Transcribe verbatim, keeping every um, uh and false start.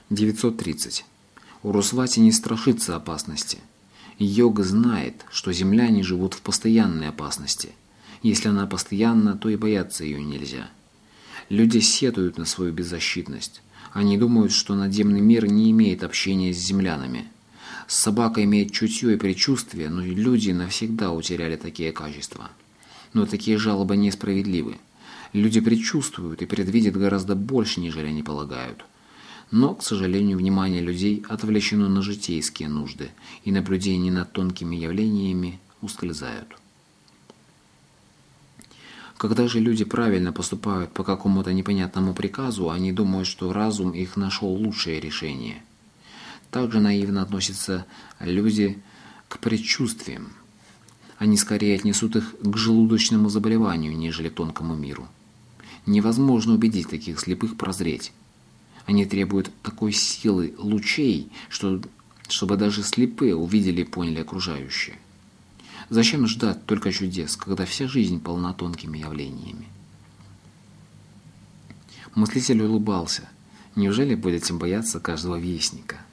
девятьсот тридцать. Урусвати не страшится опасности. Йога знает, что земляне живут в постоянной опасности. Если она постоянна, то и бояться ее нельзя. Люди сетуют на свою беззащитность. Они думают, что надземный мир не имеет общения с землянами. Собака имеет чутье и предчувствие, но люди навсегда утеряли такие качества. Но такие жалобы несправедливы. Люди предчувствуют и предвидят гораздо больше, нежели они полагают. Но, к сожалению, внимание людей отвлечено на житейские нужды, и наблюдения над тонкими явлениями ускользают. Когда же люди правильно поступают по какому-то непонятному приказу, они думают, что разум их нашел лучшее решение. Также наивно относятся люди к предчувствиям. Они скорее отнесут их к желудочному заболеванию, нежели к тонкому миру. Невозможно убедить таких слепых прозреть. Они требуют такой силы лучей, что, чтобы даже слепые увидели и поняли окружающее. Зачем ждать только чудес, когда вся жизнь полна тонкими явлениями? Мыслитель улыбался. Неужели будете бояться каждого вестника?